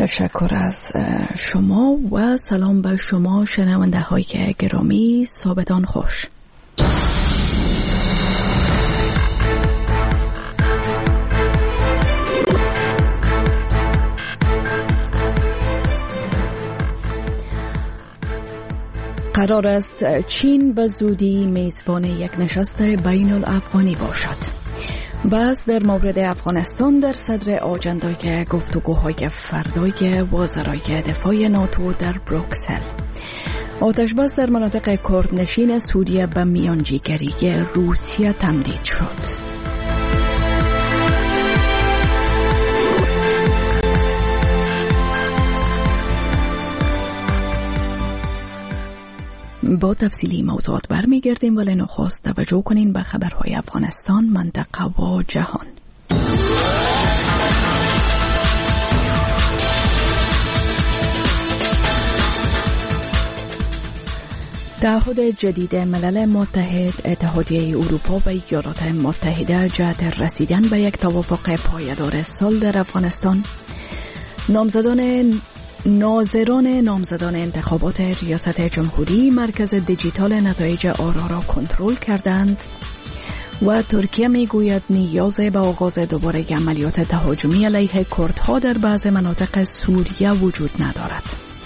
تشکر از شما و سلام به شما شنونده های گرامی. صبحتان خوش. قرار است چین به زودی میزبان یک نشست بین الافغانی باشد. بحث در مورد افغانستان در صدر آجندای گفتگوهای فردای وزرای دفاع ناتو در بروکسل. آتشبس در مناطق کردنشین سوریه به میانجیگری روسیه تمدید شد. با تفصیلی موضوعات برمیگردیم، ولی نخست توجه کنین به خبرهای افغانستان، منطقه و جهان. تعهد جدید ملل متحد، اتحادیه اروپا و ایالات متحده جهت رسیدن به یک توافق پایدار صلح در افغانستان. ناظران انتخابات ریاست جمهوری مرکز دیجیتال نتایج آرا را کنترل کردند و ترکیه میگوید نیاز به آغاز دوباره عملیات تهاجمی علیه کردها در بعض مناطق سوریه وجود ندارد.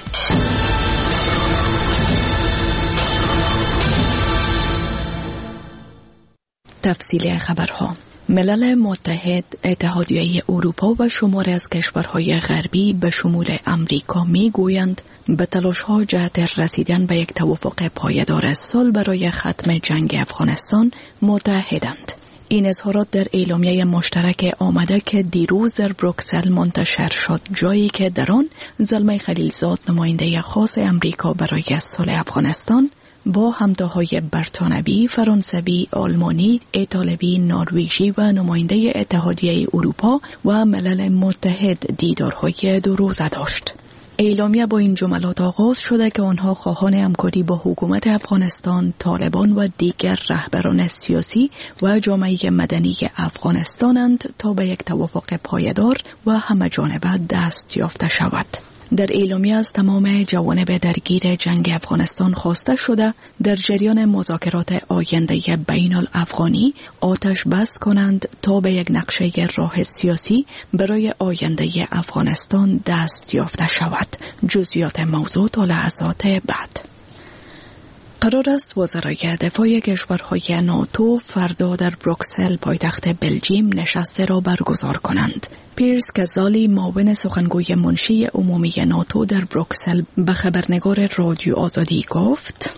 تفصیل خبرها. ملل متحد، اتحادیه اروپا و شماری از کشورهای غربی به شمول امریکا میگویند به تلاش‌ها جهت رسیدن به یک توافق پایدار صلح برای ختم جنگ افغانستان متحدند. این اظهارات در اعلامیه مشترک آمده که دیروز در بروکسل منتشر شد، جایی که در آن زلمه خلیلزاد نماینده خاص امریکا برای صلح افغانستان با همتاهای بریتانوی، فرانسوی، آلمانی، ایتالوی، نروژی و نماینده اتحادیه اروپا و ملل متحد دیدارهای 2 روزه داشت. اعلامیه با این جملات آغاز شده که آنها خواهان همکاری با حکومت افغانستان، طالبان و دیگر رهبران سیاسی و جامعه مدنی افغانستانند تا به یک توافق پایدار و همه‌جانبه دست یافته شود. در اعلامیه از تمام جوانب درگیر جنگ افغانستان خواسته شده در جریان مذاکرات آینده بین الافغانی آتش بس کنند تا به یک نقشه راه سیاسی برای آینده افغانستان دست یافته شود. جزئیات موضوع تا لحظات بعد. قرار است وزرای دفاع کشورهای ناتو فردا در بروکسل پایتخت بلژیم نشست را برگزار کنند. پیرس کزالی معاون سخنگوی منشی عمومی ناتو در بروکسل به خبرنگار رادیو آزادی گفت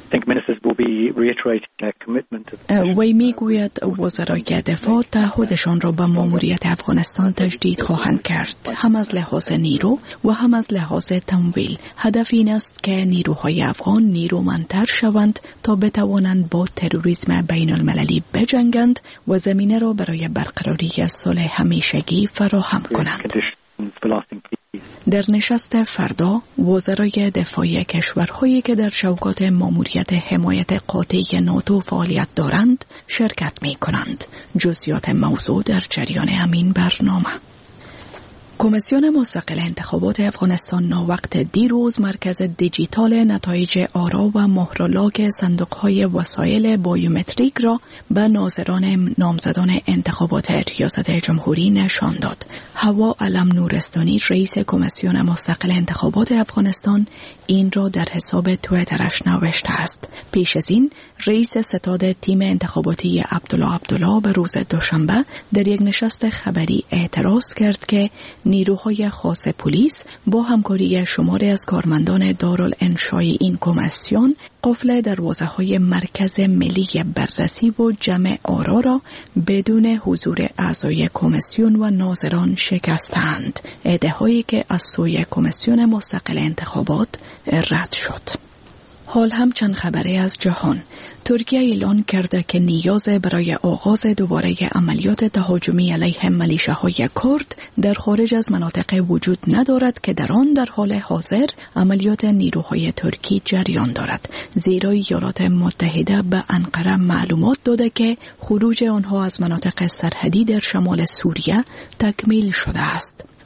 وی میگوید وزرای دفاع تعهدشان را به ماموریت افغانستان تجدید خواهند کرد، هم از لحاظ نیرو و هم از لحاظ تمویل. هدف این است که نیروهای افغان نیرومندتر شوند تا بتوانند با تروریسم بین المللی بجنگند و زمینه را برای برقراری صلح همیشگی فراهم کنند. در نشست فردا وزرای دفاع کشورهایی که در شوکات ماموریت حمایت قاطع ناتو فعالیت دارند شرکت می کنند. جزئیات موضوع در جریان همین برنامه. کمیسیون مستقل انتخابات افغانستان ناوقت دیروز مرکز دیجیتال نتایج آرا و مهرلاک صندوق‌های وسایل بایومتریک را به نامزدان انتخابات ریاست جمهوری نشان داد. هوا علم نورستانی رئیس کمیسیون مستقل انتخابات افغانستان این را در حساب توییترش نوشته است. پیش از این رئیس ستاد تیم انتخاباتی عبدالله به روز دوشنبه در یک نشست خبری اعتراض کرد که نیروهای خاص پلیس با همکاری شماری از کارمندان دارالانشای این کمیسیون قفل دروازه‌های مرکز ملی بررسی و جمع آرا را بدون حضور اعضای کمیسیون و ناظران شکستند. ادعاهایی که از سوی کمیسیون مستقل انتخابات رد شد. حال هم چند خبری از جهان. ترکیه اعلان کرده که نیاز برای آغاز دوباره عملیات تهاجمی علیه ملیشه‌های کرد در خارج از مناطق وجود ندارد که در آن در حال حاضر عملیات نیروهای ترکی جریان دارد، زیرا ایالات متحده به انقره معلومات داده که خروج آنها از مناطق سرحدی در شمال سوریه تکمیل شده است.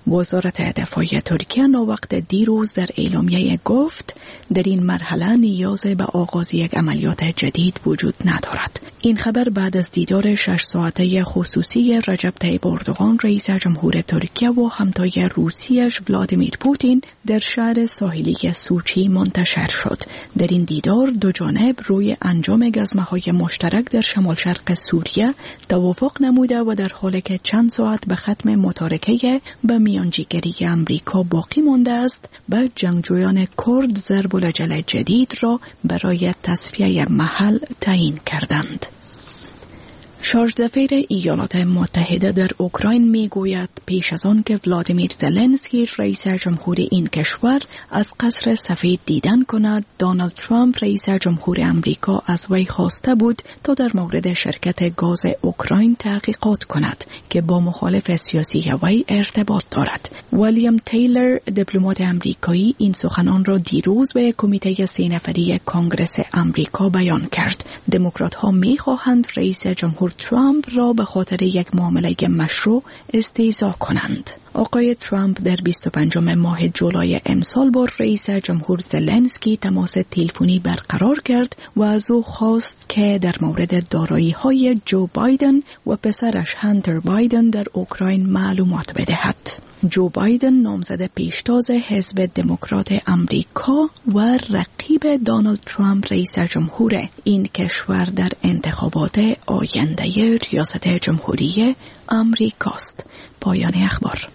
وزارت دفاع ترکیه ناوقت دیروز در اعلامیه گفت در این مرحله نیاز به آغاز یک عملیات جدید وجود ندارد. این خبر بعد از دیدار 6 ساعته خصوصی رجب طیب اردوغان رئیس جمهور ترکیه و همتای روسیش ولادیمیر پوتین در شهر ساحلی سوچی منتشر شد. در این دیدار دو جانب روی انجام گزمه‌های مشترک در شمال شرق سوریه توافق نموده و در حالی که چند ساعت به ختم متارکه به میانجیگری امریکا باقی مانده است، به جنگجویان کرد ضرب العجل جدید را برای تصفیه محل تعیین کردند. شارژ دفیر ایالات متحده در اوکراین میگوید پیش از آن که ولادیمیر زلنسکی رئیس جمهور این کشور از قصر سفید دیدن کند، دونالد ترامپ رئیس جمهور امریکا از وی خواسته بود تا در مورد شرکت گاز اوکراین تحقیقات کند که با مخالف سیاسی وی ارتباط دارد. ویلیام تیلر دیپلمات امریکایی این سخنان را دیروز به کمیته 3 نفری کانگرس امریکا بیان کرد. دموکرات ها می‌خواهند رئیس جمهور ترامپ را به خاطر یک معامله مشروع استهزا کنند. آقای ترامپ در 25 ماه جولای امسال با رئیس جمهور زلنسکی تماس تلفنی برقرار کرد و از او خواست که در مورد دارایی‌های جو بایدن و پسرش هانتر بایدن در اوکراین معلومات بدهد. جو بایدن نامزد پیشتاز حزب دموکرات امریکا و رقیب دونالد ترامپ رئیس جمهور این کشور در انتخابات آینده ریاست جمهوری امریکاست. پایان اخبار.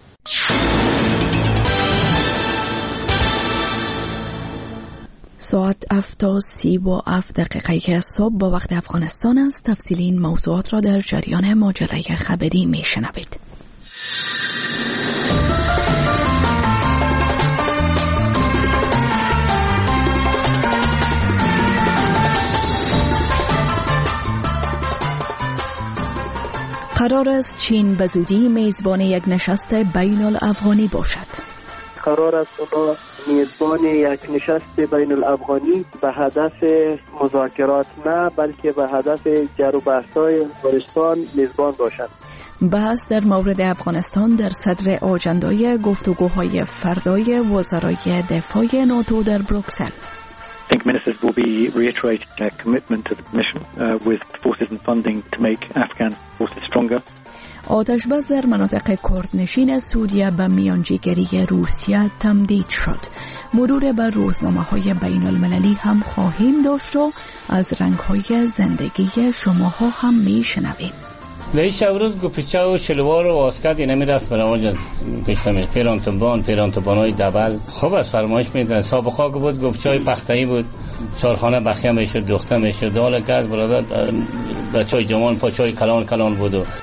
ساعت 7:37 صبح با وقت افغانستان است. تفصیل این موضوعات را در جریان ماجرای خبری میشنوید. قرار است چین به زودی میزبان یک نشست بین الافغانی باشد. قرار است اونا میزبان یک نشست بین الافغانی به هدف مذاکرات نه بلکه به هدف جر و بحث‌های افغانستان میزبان باشند. بحث در مورد افغانستان در صدر آجندای گفتگوهای فردای وزرای دفاع ناتو در بروکسل. I think ministers will be reiterating their commitment to the mission with forces and funding to make Afghan forces stronger. آتش‌بس در مناطق کردنشین سوریه به میانجیگری روسیه تمدید شد. مرور بر روزنامه‌های بین المللی هم خواهیم داشت و از رنگ‌های زندگی شماها هم میشنویم. لیش امروز گوپچه و شلوار و واسکت اینه میرست برای آج پیشتمی پیرانتبانای دبل خوب از فرمایش میدن. سابقا بود گوپچه های پختهی بود، چارخانه بخیه میشد، دوخته میشد، دال که از برادر بچه های جوان پاچه های کلان بود و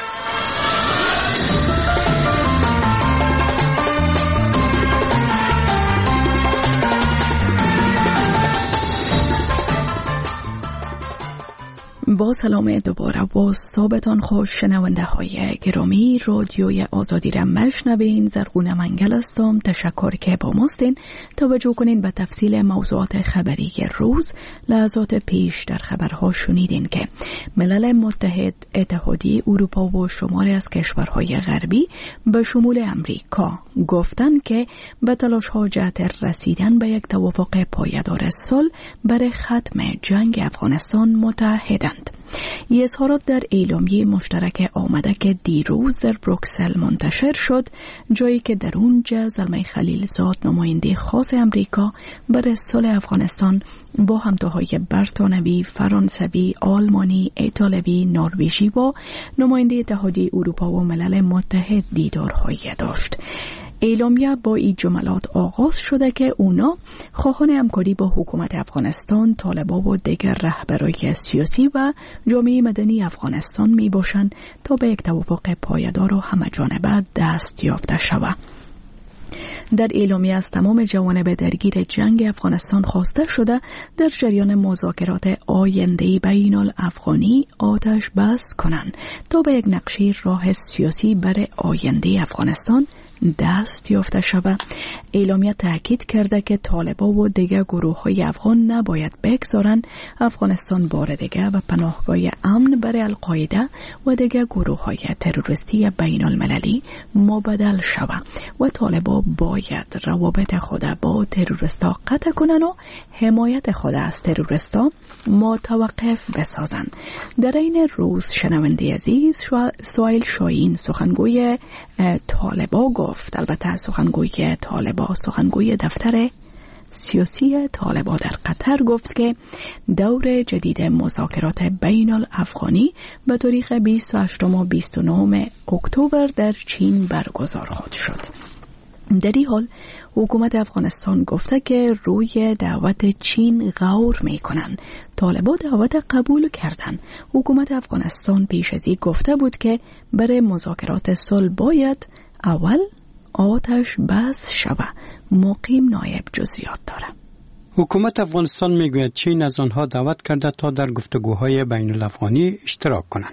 با سلام دوباره و صبحتان خوش شنونده های گرامی. رادیوی آزادی را مشنوین. زرغونه منگل هستم. تشکر که با ماستین. توجه کنین به تفصیل موضوعات خبری روز. لحظات پیش در خبرها شنیدین که ملل متحد، اتحادیه اروپا و شماری از کشورهای غربی به شمول امریکا گفتن که به تلاش ها جهت رسیدن به یک توافق پایدار صلح برای ختم جنگ افغانستان متحدند. این اظهارات در اعلامیه مشترک آمده که دیروز در بروکسل منتشر شد، جایی که در اونجا زلمه خلیلزاد نماینده خاص امریکا برای صلح افغانستان با همتاهای بریتانوی، فرانسوی، آلمانی، ایتالوی، نروژی و نماینده اتحادیه اروپا و ملل متحد دیدارهایی داشت. اعلامیه با این جملات آغاز شده که اونا خواهان همکاری با حکومت افغانستان، طالبان و دیگر رهبرای سیاسی و جامعه مدنی افغانستان می باشند تا به یک توافق پایدار و همه‌جانبه دست یافته شود. در اعلامیه از تمام جوانب درگیر جنگ افغانستان خواسته شده در جریان مذاکرات آینده بین الافغانی آتش بس کنند تا به یک نقشه راه سیاسی برای آینده افغانستان دست یافته شود. اعلامیه تاکید کرده که طالبان و دیگر گروه های افغان نباید بگذارند افغانستان بار دیگر و پناهگاه امن برای القاعده و دیگر گروه های تروریستی بین المللی مبدل شود و طالبان باید روابط خود با تروریستا قطع کنند و حمایت خود از تروریستا متوقف بسازند. در این روز شنونده عزیز سهیل شاهین سخنگوی طالبان گفت، البته سخنگوی طالبان، سخنگوی دفتر سیاسی طالبان در قطر گفت که دور جدید مذاکرات بین الافغانی به تاریخ 28 و 29 اکتبر در چین برگزار خواهد شد. در این حال حکومت افغانستان گفته که روی دعوت چین غور می کنند. طالبان دعوت قبول کردند. حکومت افغانستان پیش از این گفته بود که برای مذاکرات صلح باید اول آتش بس شود. مقیم نایب جزئیات داره. حکومت افغانستان میگوید چین از آنها دعوت کرده تا در گفتگوهای بین الافغانی اشتراک کنند.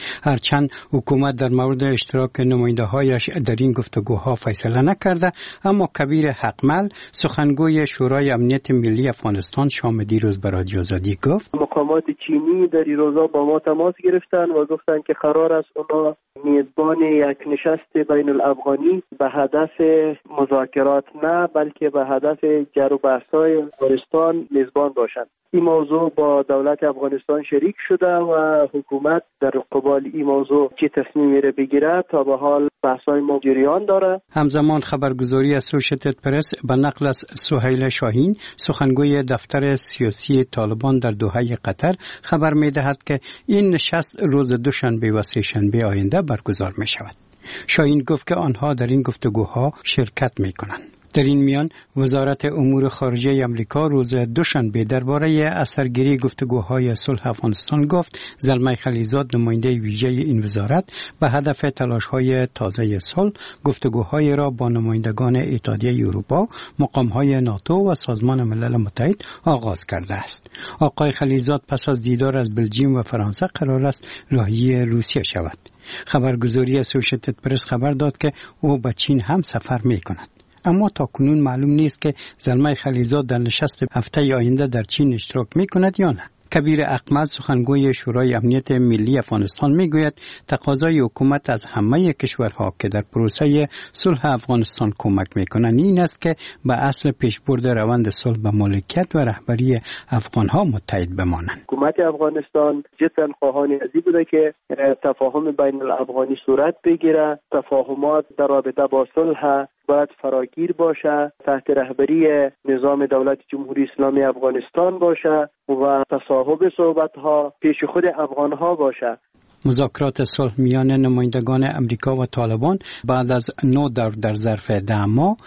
هرچند حکومت در مورد اشتراک نماینده‌هایش در این گفتگوها فیصله نکرده، اما کبیر حقمل سخنگوی شورای امنیت ملی افغانستان شام دیروز به رادیو آزادی گفت مقامات چینی در این روزا با ما تماس گرفتن و گفتن که قرار است اونا میزبان یک نشست بین الافغانی به هدف مذاکرات نه بلکه به هدف جر و بحث‌های افغانستان میزبان باشند. این موضوع با دولت افغانستان شریک شده و حکومت در قبال این موضوع چه تصمیمی را بگیره تا به حال بحث‌های ما جریان داره. همزمان خبرگزاری اسوسییتد پرس به نقل از سهیل شاهین سخنگوی دفتر سیاسی طالبان در دوحه قطر خبر می‌دهد که این نشست روز دوشنبه و سه‌شنبه آینده برگزار می‌شود. شاهین گفت که آنها در این گفتگوها شرکت می‌کنند. در این میان وزارت امور خارجه آمریکا روز دوشنبه درباره اثرگیری گفتگوهای صلح افغانستان گفت زلمه خلیزاد نماینده ویژه این وزارت به هدف تلاش‌های تازه صلح گفتگوهای را با نمایندگان اتحادیه اروپا، مقام‌های ناتو و سازمان ملل متحد آغاز کرده است. آقای خلیزاد پس از دیدار از بلژیم و فرانسه قرار است راهی روسیه شود. خبرگزاری اسوسییتد پرس خبر داد که او به چین هم سفر می‌کند. اما تا کنون معلوم نیست که زلمه خلیزاد در نشست هفته آینده در چین اشتراک می‌کند یا نه. کبیر احمد سخنگوی شورای امنیت ملی افغانستان میگوید تقاضای حکومت از همه کشورها که در پروسه صلح افغانستان کمک میکنند این است که به اصل پیشبرد روند صلح به مالکیت و رهبری افغانها متحد بمانند. حکومت افغانستان جدا خواهان ازی بوده که تفاهم بین الافغانی صورت بگیره، تفاهمات در رابطه با صلح باید فراگیر باشه، تحت رهبری نظام دولت جمهوری اسلامی افغانستان باشه و تصاحب صحبت‌ها پیش خود افغان‌ها باشه. مذاکرات صلح میان نمایندگان امریکا و طالبان بعد از 9 دور در ظرف 10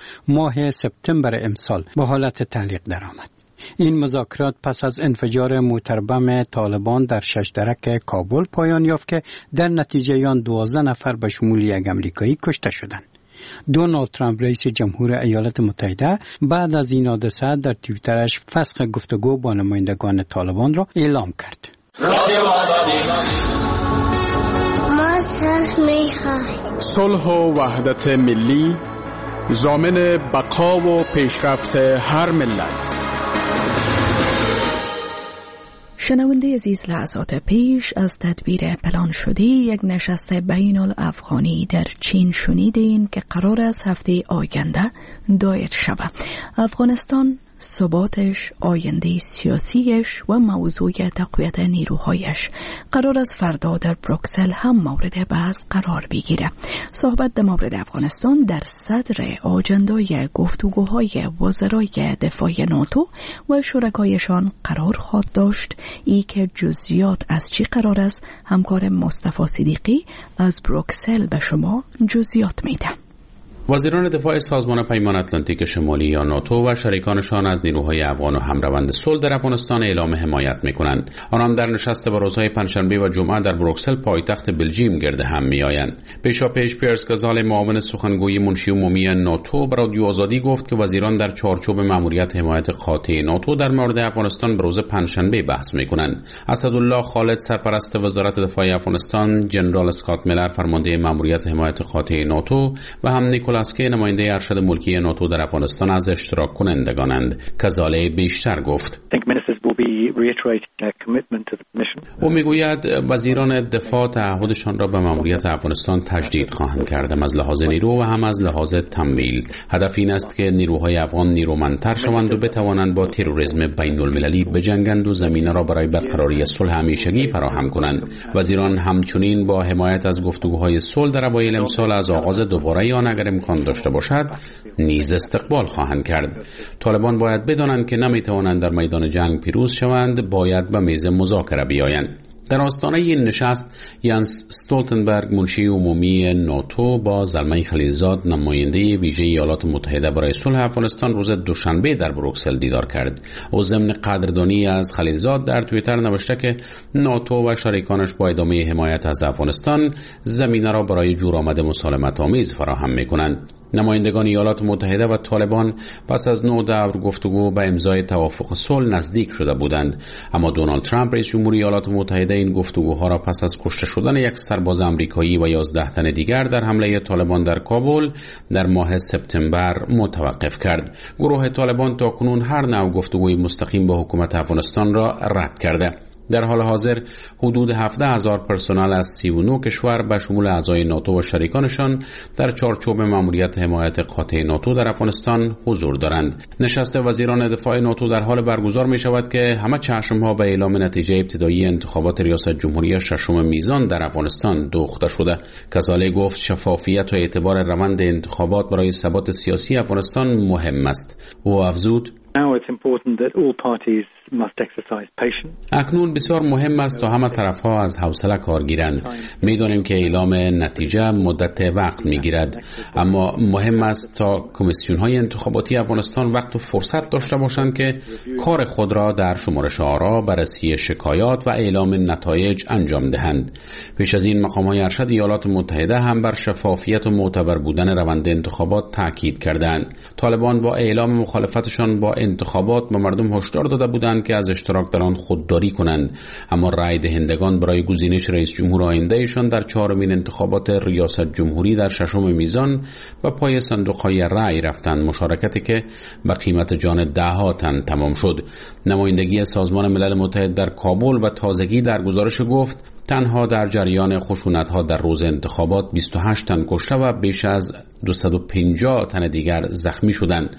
ماه سپتامبر امسال به حالت تعلیق درآمد. این مذاکرات پس از انفجار موتربم طالبان در 6 درک کابل پایان یافت که در نتیجه آن 12 نفر به شمول یک امریکایی کشته شدند. دونالد ترامپ رئیس جمهور ایالات متحده بعد از این حادثه در توییترش فسخ گفتگو با نمایندگان طالبان را اعلام کرد. ما صلح می‌خواهیم. صلح و وحدت ملی ضامن بقا و پیشرفت هر ملت. شنونده عزیز، لحظات پیش از تدبیر پلان شده یک نشست بین الافغانی در چین شنیدین که قرار است هفته آینده دایر شود. افغانستان ثباتش، آینده سیاسیش و موضوع تقویت نیروهایش قرار است فردا در بروکسل هم مورد بحث قرار بگیره. صحبت در مورد افغانستان در صدر آجندای گفتگوهای وزرای دفاع ناتو و شرکایشان قرار خواهد داشت. ای که جزئیات از چی قرار است همکار مصطفی صدیقی از بروکسل به شما جزئیات میده. وزیران دفاع سازمان پیمان اتلانتیک شمالی یا ناتو و شریکانشان از نیروهای افغان و همروند صلح در افغانستان اعلام حمایت می‌کنند. آنان در نشست با روزهای پنجشنبه و جمعه در بروکسل پایتخت بلژیم گرد هم می‌آیند. پیشاپیش پیرس گازال معاون سخنگوی منشی عمومی ناتو به رادیو آزادی گفت که وزیران در چارچوب مأموریت حمایت قاطع ناتو در مورد افغانستان به روز پنجشنبه بحث می‌کنند. اسدالله خالد سرپرست وزارت دفاع افغانستان، جنرال اسکات میلر فرمانده مأموریت حمایت قاطع ناتو و هم نیکولاس است که نماینده ارشد ملکی ناتو در افغانستان از اشتراک کنندگانند. کزاله بیشتر گفت. او میگوید وزیران دفاع تعهدشان را به ماموریت افغانستان تجدید خواهند کرد، هم از لحاظ نیرو و هم از لحاظ تمویل. هدف این است که نیروهای افغان نیرومندتر شوند و بتوانند با تروریسم بین المللی بجنگند و زمینه را برای برقراری صلح همیشگی فراهم کنند. وزیران همچنین با حمایت از گفتگوهای صلح در اوایل امسال از آغاز دوباره آن اگر امکان داشته باشد نیز استقبال خواهند کرد. طالبان باید بدانند که نمیتوانند در میدان جنگ پیروز شوند، باید به میز مذاکره بیایند. در آستانه این نشست یانس استولتنبرگ منشی عمومی ناتو با زلمه خلیلزاد نماینده ویژه ایالات متحده برای صلح افغانستان روز دوشنبه در بروکسل دیدار کرد. او ضمن قدردانی از خلیلزاد در توییتر نوشته که ناتو و شریکانش با ادامه حمایت از افغانستان زمینه را برای جورآمد مسالمت آمیز فراهم می‌کنند. نمایندگان ایالات متحده و طالبان پس از 9 دور گفتگو به امضای توافق صلح نزدیک شده بودند، اما دونالد ترامپ رئیس جمهوری ایالات متحده این گفتگوها را پس از کشته شدن یک سرباز آمریکایی و 11 تن دیگر در حمله طالبان در کابل در ماه سپتامبر متوقف کرد. گروه طالبان تاکنون هر نوع گفتگوی مستقیم با حکومت افغانستان را رد کرده. در حال حاضر حدود 17,000 پرسنل از 39 کشور به شمول اعضای ناتو و شریکانشان در چارچوب ماموریت حمایت قاطع ناتو در افغانستان حضور دارند. نشست وزیران دفاع ناتو در حال برگزار می شود که همه چشمها به اعلام نتیجه ابتدایی انتخابات ریاست جمهوری 6 میزان در افغانستان دوخته شده. کزاله گفت شفافیت و اعتبار روند انتخابات برای ثبات سیاسی افغانستان مهم است. او افزود اکنون بسیار مهم است تا همه طرفها از حوصله کار گیرند. می‌دانیم که اعلام نتیجه مدت وقت می‌گیرد، اما مهم است تا کمیسیون‌های انتخاباتی افغانستان وقت و فرصت داشته باشند که کار خود را در شمارش آرا، بررسی شکایات و اعلام نتایج انجام دهند. پیش از این مقام‌های ارشد ایالات متحده هم بر شفافیت و معتبر بودن روند انتخابات تاکید کردند. طالبان با اعلام مخالفتشان با انتخابات به مردم هشدار داده بودند که از اشتراک در آن خودداری کنند، اما رای دهندگان برای گزینش رئیس جمهور آیندهشان در 4مین انتخابات ریاست جمهوری در 6 میزان و پای صندوق‌های رای رفتند، مشارکتی که به قیمت جان ده‌ها تن تمام شد. نمایندگی سازمان ملل متحد در کابل و تازگی در گزارش گفت تنها در جریان خشونت‌ها در روز انتخابات 28 تن کشته و بیش از 250 تن دیگر زخمی شدند.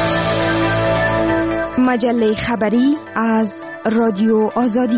مجله خبری از رادیو آزادی.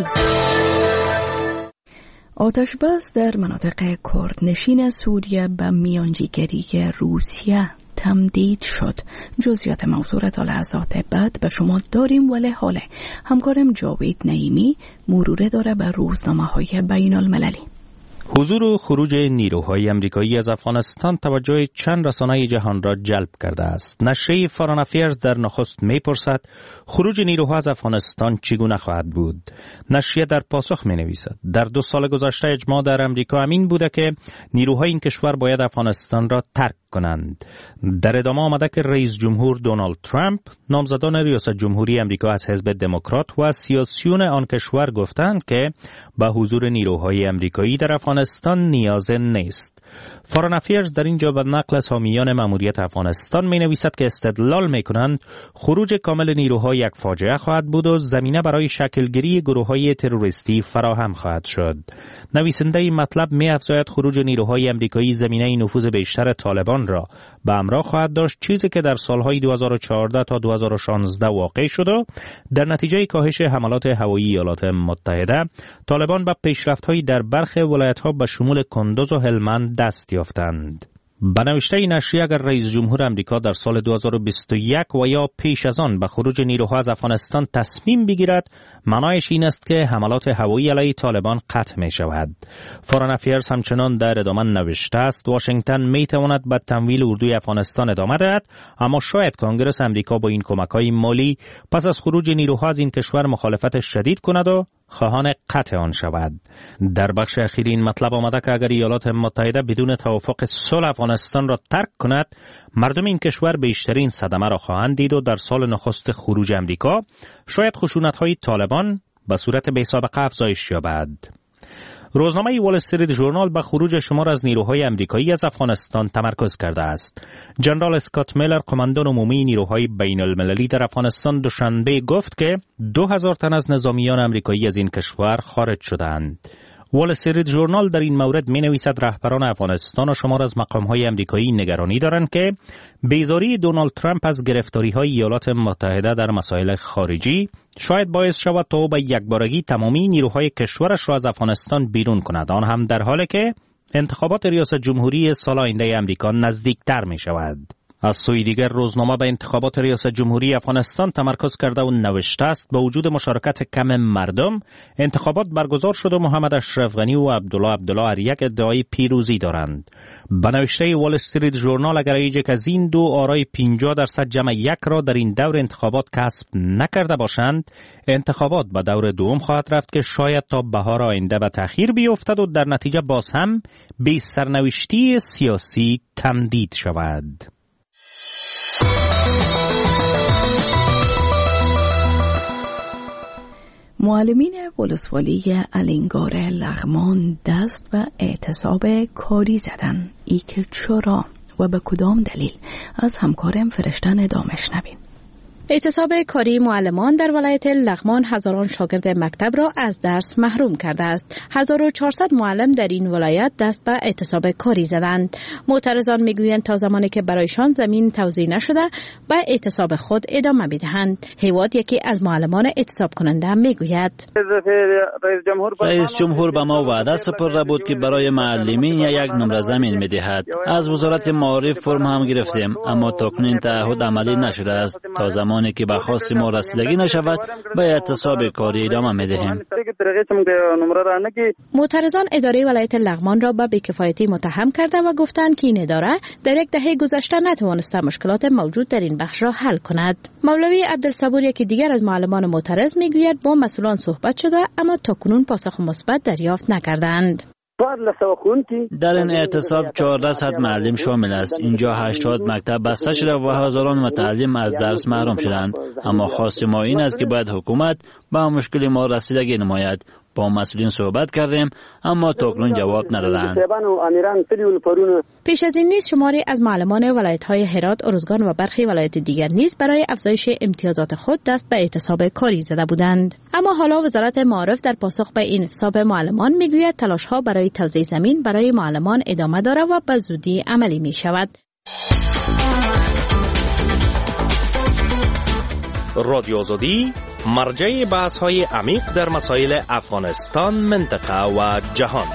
آتش‌بس در مناطق کردنشین سوریه به میانجیگری روسیه تمدید شد. جزئیات موضوع را تا لحظات بعد به شما داریم، ولی حالا همکارم جاوید نعیمی مروره داره به روزنامه‌های بین المللی. حضور و خروج نیروهای امریکایی از افغانستان توجه چند رسانه جهان را جلب کرده است. نشریه فارن افیرز در نخست می‌پرسد خروج نیروها از افغانستان چگونه خواهد بود. نشریه در پاسخ می‌نویسد در 2 سال گذشته اجماع در امریکا همین بوده که نیروهای این کشور باید افغانستان را ترک کنند. در ادامه آمده که رئیس جمهور دونالد ترامپ، نامزدان ریاست جمهوری امریکا از حزب دموکرات و سیاسیون آن کشور گفتند که به حضور نیروهای امریکایی در افغانستان نیاز نیست. فارن افیرز در اینجا به نقل از حامیان ماموریت افغانستان می نویسد که استدلال می کنند خروج کامل نیروها یک فاجعه خواهد بود و زمینه برای شکلگیری گروه‌های تروریستی فراهم خواهد شد. نویسنده این مطلب می افزاید خروج نیروهای امریکایی زمینه نفوذ بیشتر طالبان را به همراه خواهد داشت، چیزی که در سالهای 2014 تا 2016 واقع شد و در نتیجه کاهش حملات هوایی ایالات متحده طالبان به پیشرفت‌هایی در برخی ولایت‌ها به شمول کندوز و هلمند دست یافتند. به نوشته نشریه اگر رئیس جمهور امریکا در سال 2021 و یا پیش از آن به خروج نیروها از افغانستان تصمیم بگیرد، معنایش این است که حملات هوایی علیه طالبان قطع می شود. فارن افیرز همچنان در ادامه نوشته است واشنگتن می تواند به تمویل اردوی افغانستان ادامه دهد، اما شاید کنگرس امریکا با این کمک‌های مالی پس از خروج نیروها از این کشور مخالفت شدید کند و خواهان قطع آن شود. در بخش اخیر این مطلب آمده که اگر ایالات متحده بدون توافق صلح افغانستان را ترک کند، مردم این کشور بیشترین صدمه را خواهند دید و در سال نخست خروج امریکا شاید خشونت‌های طالبان به صورت بی‌سابقه افزایش یابد. روزنامه وال استریت ژورنال به خروج شمار از نیروهای آمریکایی از افغانستان تمرکز کرده است. جنرال اسکات میلر، قماندان عمومی نیروهای بین المللی در افغانستان، دوشنبه گفت که 2000 تن از نظامیان آمریکایی از این کشور خارج شدند. وال استریت ژورنال در این مورد می نویسد رهبران افغانستان و شمار از مقام‌های آمریکایی نگرانی دارند که بیزاری دونالد ترامپ از گرفتاری‌های ایالات متحده در مسائل خارجی شاید باعث شود تا او به یکبارگی تمامی نیروهای کشورش را از افغانستان بیرون کند، آن هم در حالی که انتخابات ریاست جمهوری سال آینده آمریکا نزدیکتر می شود. از سوی دیگر روزنامه به انتخابات ریاست جمهوری افغانستان تمرکز کرده و نوشته است با وجود مشارکت کم مردم انتخابات برگزار شد و محمد اشرف غنی و عبدالله اریک ادعای پیروزی دارند. به نوشته وال استریت ژورنال اگر یک از این دو آرای 50% جمع یک را در این دور انتخابات کسب نکرده باشند، انتخابات به دور دوم خواهد رفت که شاید تا بهار آینده به تأخیر بیفتد و در نتیجه باز هم به سرنوشتی سیاسی تمدید شود. معلمین ولسوالی الینگار لغمان دست و اعتصاب کاری زدن. ای که چرا و به کدام دلیل؟ از همکارم فرشتن ادامش نبین. اعتصاب کاری معلمان در ولایت لغمان هزاران شاگرد مکتب را از درس محروم کرده است. 1400 معلم در این ولایت دست به اعتصاب کاری زدند. معترضان میگویند تا زمانی که برایشان زمین توزیع نشده به اعتصاب خود ادامه میدهند. هیواد یکی از معلمان اعتصاب کننده میگوید رئیس جمهور به ما وعده سپرده بود که برای معلمین یک نمره زمین میدهد. از وزارت معارف فرم هم گرفتیم اما تاکنون این تعهد عملی نشده است. تا زمانی که به خواست ما رسیدگی نشود به اعتصاب کاری ادامه میدهیم. معترضان اداره ولایت لغمان را به بی‌کفایتی متهم کرده و گفتند که این اداره در یک دهه گذشته نتوانسته مشکلات موجود در این بخش را حل کند. مولوی عبدالصبور یکی دیگر از معلمان معترض میگوید با مسئولان صحبت شده اما تاکنون پاسخ مثبت دریافت نکردند. در این اعتصاب 1400 معلم شامل است. اینجا 80 مکتب بسته شده و هزاران متعلم از درس محروم شدند. اما خواست ما این است که باید حکومت به مشکل ما رسیدگی نماید. با مسئولین صحبت کردیم اما تاکنون جواب ندادند. پیش از این نیز شماری از معلمان ولایت‌های هرات، ارزگان و برخی ولایت دیگر نیز برای افزایش امتیازات خود دست به اعتصاب کاری زده بودند. اما حالا وزارت معارف در پاسخ به این اعتصاب معلمان میگوید تلاش‌ها برای توزیع زمین برای معلمان ادامه دارد و به زودی عملی می‌شود. رادیو آزادی مرجع بحث‌های عمیق در مسائل افغانستان، منطقه و جهان.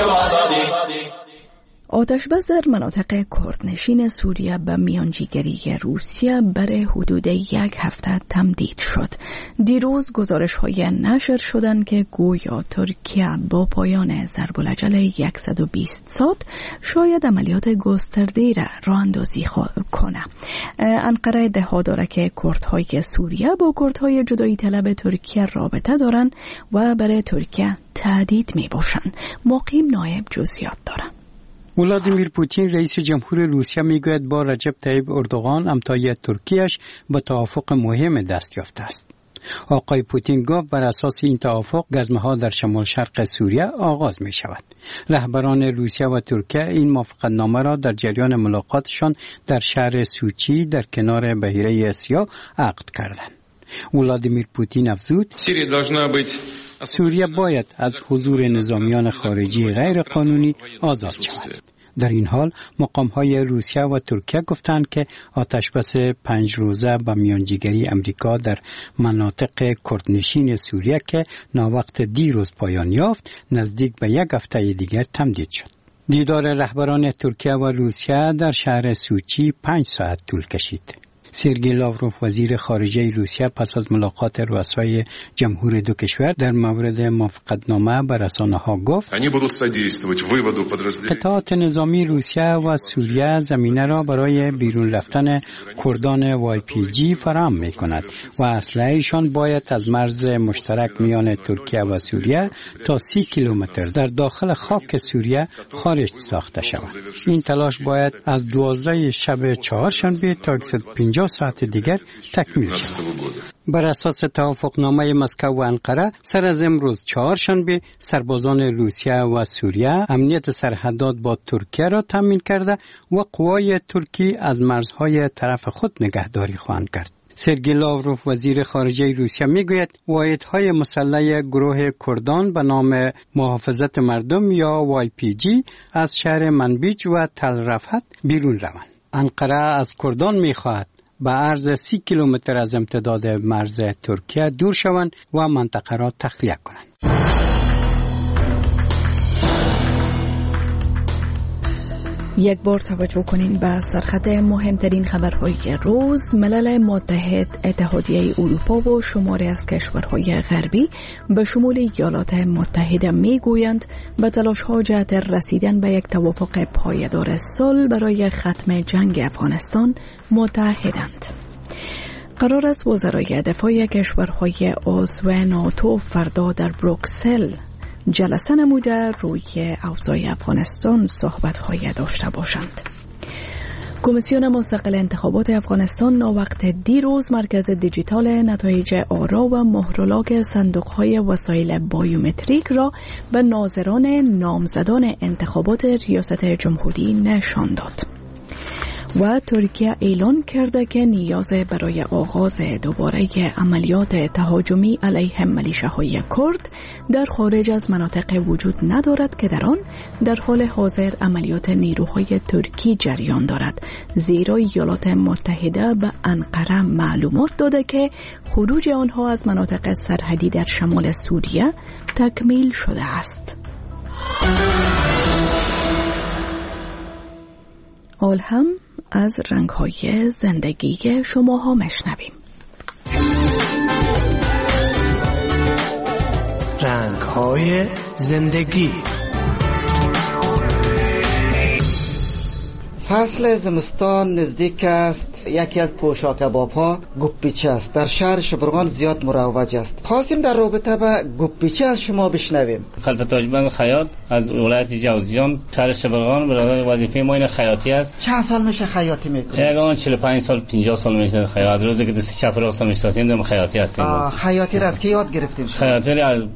آتش‌بس در مناطق کردنشین سوریه به میانجیگری روسیه برای حدود یک هفته تمدید شد. دیروز گزارش‌های نشر شدند که گویا ترکیه با پایان ضرب العجل 120 ساعت شاید عملیات گسترده را راه اندازی کنه. انقره ادعا دارد که کردهای سوریه با کردهای جدایی طلب ترکیه رابطه دارند و برای ترکیه تهدید میباشند. مقیم نایب جزئیات دارند. ولادیمیر پوتین رئیس جمهور روسیه میگوید با رجب طیب اردوغان امضای ترکیهش به توافق مهم دست یافته است. آقای پوتین گفت بر اساس این توافق گزمه‌ها در شمال شرق سوریه آغاز می شود. رهبران روسیه و ترکیه این موافقتنامه را در جریان ملاقاتشان در شهر سوچی در کنار بحیره سیاه عقد کردند. ولادیمیر پوتین افزود سوریه باید از حضور نظامیان خارجی غیر قانونی آزاد شود. در این حال مقام‌های روسیه و ترکیه گفتند که آتشبس 5 روزه با میانجیگری امریکا در مناطق کردنشین سوریه که ناوقت دیروز پایان یافت نزدیک به یک هفته دیگر تمدید شد. دیدار رهبران ترکیه و روسیه در شهر سوچی 5 ساعت طول کشید. سرگئی لاوروف وزیر خارجه روسیه پس از ملاقات رؤسای جمهور دو کشور در مورد موافقتنامه به رسانه‌ها گفت قطعات نظامی روسیه و سوریه زمینه را برای بیرون رفتن کردان YPG فراهم می‌کند و اسلحه‌شان باید از مرز مشترک میان ترکیه و سوریه تا 30 کیلومتر در داخل خاک سوریه خارج ساخته شود. این تلاش باید از 12 شب چهارشنبه تا 150 50 ساعت دیگر تکمیل شد. بر اساس توافقنامه مسکو و انقره سر از امروز چهارشنبه سربازان روسیه و سوریه امنیت سرحدات با ترکیه را تامین کرده و قوای ترکی از مرزهای طرف خود نگهداری خواهند کرد. سرگئی لاوروف وزیر خارجه روسیه میگوید واحدهای مسلح گروه کردان به نام محافظت مردم یا YPG از شهر منبیج و تل رفت بیرون روند. انقره از کردان میخواهد به عرض 30 کیلومتر از امتداد مرز ترکیه دور شوند و منطقه را تخلیه کنند. یک بار توجه کنین به سرخط مهمترین خبرهای روز. ملل متحد، اتحادیه اروپا و شماری از کشورهای غربی به شمول ایالات متحده میگویند به تلاش‌ها جهت رسیدن به یک توافق پایدار صلح برای ختم جنگ افغانستان متحدند. قرار است وزرای دفاع کشورهای عضو ناتو فردا در بروکسل جلسه نموده روی اوضاع افغانستان صحبت‌های داشته باشند. کمیسیون مستقل انتخابات افغانستان ناوقت دیروز مرکز دیجیتال نتایج آرا و مهرلاک صندوق‌های وسایل بایومتریک را به ناظران نامزدان انتخابات ریاست جمهوری نشان داد. و ترکیه اعلان کرده که نیاز برای آغاز دوباره عملیات تهاجمی علیه میلیشه‌های کرد در خارج از مناطق وجود ندارد که در آن در حال حاضر عملیات نیروهای ترکی جریان دارد، زیرا ایالات متحده به انقره معلومات داده که خروج آنها از مناطق سرحدی در شمال سوریه تکمیل شده است. حال هم از رنگ‌های زندگی شماها مشنویم. رنگ‌های زندگی. فصل زمستان نزدیک است. یکی از پوشاک کباب‌ها گوپیچه است. در شهر شبرغان زیاد مروج است. خواستیم در رابطه با گوپیچه از شما بشنویم. خلف تاجبند خیاط از ولایت جوزجان شهر شبرغان برای وظیفه ما این خیاطی است. چند سال میشه خیاطی میکنید؟ یکان 45 سال 50 سال میشه خیاط. روزی که دست چپ راست میشناسیم دم خیاطی هستیم. خیاطی را از کی یاد گرفتیم؟ خیاطی را از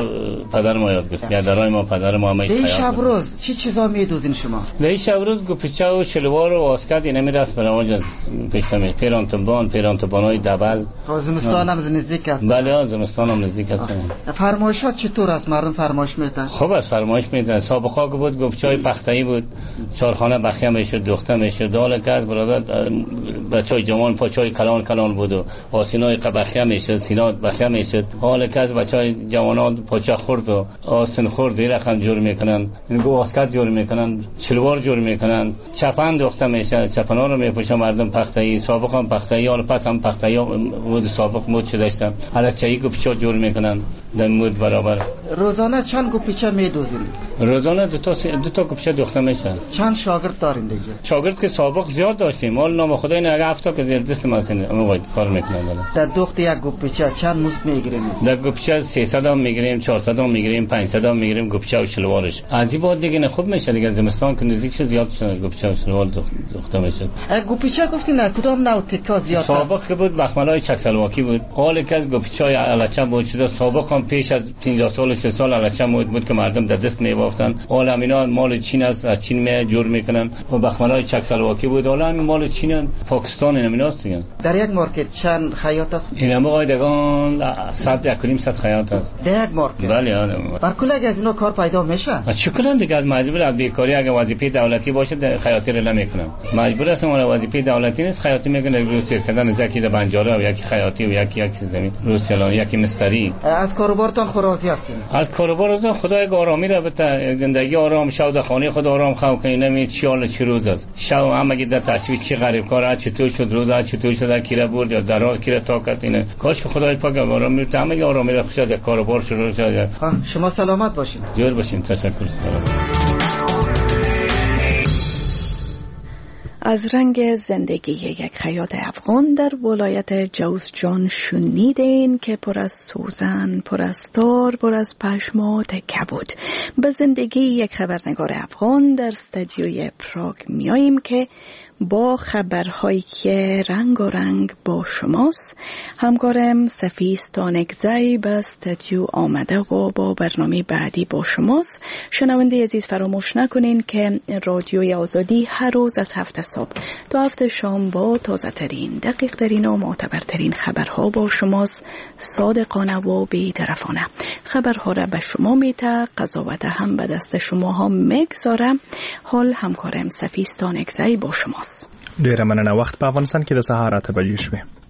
پدر ما یاد گرفتیم. پدرای ما پدر ما همش خیاط. شب روز چی چیزا میدوزین شما؟ به شب روز گوپیچه و شلوار و واسکت اینا میرسم برای پیشتم پیرانتبانای دبل. زمستان هم نزدیک است. بله زمستان هم نزدیک است. فرمایشات چطور است؟ مردم فرمایش میدن؟ خوب است فرمایش میدن. سابقا که بود گوپچای پخته‌ای بود، چارخانه بخیه میشد، دوخته میشد. دال که از برادر بچای جوان پاچای کلان بود و آسینای قبخیه میشد، سینا بخیه میشد. حال که از بچای جوانان پاچه خورد و آسین خورد رقم جور میکنن، اینگو واسکت جور میکنن، شلوار جور میکنن، چپن دوخته میشه، چپنا رو میپوشن مردم پخته‌ای. سابق هم پخته‌ای حالا پس هم پخته‌ای بود سابق مود شده داشتم. حالا چایی گوپچه جور میکنن در مود برابر. روزانه چند گوپچه میدوزین؟ روزانه دو تا گوپچه دوخته میشه. چند شاگرد دارین دیگه؟ شاگرد که سابق زیاد داشتیم. حالا نام خدای نه 7 تا که زیر دست ما هستن کار میکنن. در دوخت یک گوپچه چند مزد میگیریم؟ در گوپچه 300 هم میگیریم، 400 هم میگیریم، 500 هم میگیریم گوپچه و شلوارش. از این بعد دیگه خوب میشه دیگه. زمستان که نزدیک شد زیاد شد گوپچه و شلوار دوخته میشه. گوپچه گفتین کدام نوع تکا زیاد؟ سابق که بود بخملای چکسلواکی بود. حال که از گوپچه‌های الچه بود شده. سابق هم پیش از 50 سال 30 سال الچه بود که مردم در دست می‌بافتن. حالا همینا مال چین است، از چین می جور میکنن و بخملای چکسلواکی بود. حالا همین مال چین پاکستان همیناست دیگه. در یک مارکت چند خیاط است؟ این موقع دگان 100 خیاط است. در یک مارکت؟ بله. بر کل اگه از اینا کار پیدا میشه؟ چکلا دیگه از مجبور از بیکاری اگه وظیفه دولتی باشه خیاطی رو نمیکنم. مجبور هستم ولی وظیفه دولتی نیست خیاطی میکنه. روسیه کردن یکی در بنجاره و یکی خیاطی و یکی زمین روسیلان یکی مستری. از کاروبارتان خراجی هستین؟ از کاروبارتان خدای آرامی را بده، زندگی آرام، شو خانه خود آرام خو کنی. نمی چی روز است شو هم اگه در تشویق چی غریب کار چطور شد روز چطور شد کیره برد یا دراز کیره طاقت اینه. کاش که خدای پاک آرامی رو همه آرامی را خوشا در کاروبار شروع شد. شما سلامت باشین. جور باشین. تشکر. از رنگ زندگی یک خیاط افغان در ولایت جوزجان شنیدین که پر از سوزن، پر از تار، پر از پشم و تکه بود. به زندگی یک خبرنگار افغان در استودیوی پراگ میاییم که با خبرهایی که رنگ و رنگ با شماست. همکارم سفیستانکزی به استودیو آمده و با برنامه بعدی با شماست. شنونده عزیز فراموش نکنین که رادیوی آزادی هر روز از 7 صبح تا 7 شام با تازه ترین، دقیق ترین و معتبرترین خبرها با شماست. صادقانه و بی‌طرفانه خبرها را به شما میته، قضاوت هم به دست شما ها میگذاره. حال همکارم سفیستانکزی با شماست. ډیره مننه. وخت په افغانستان کې د سهار 8 بجې شوې.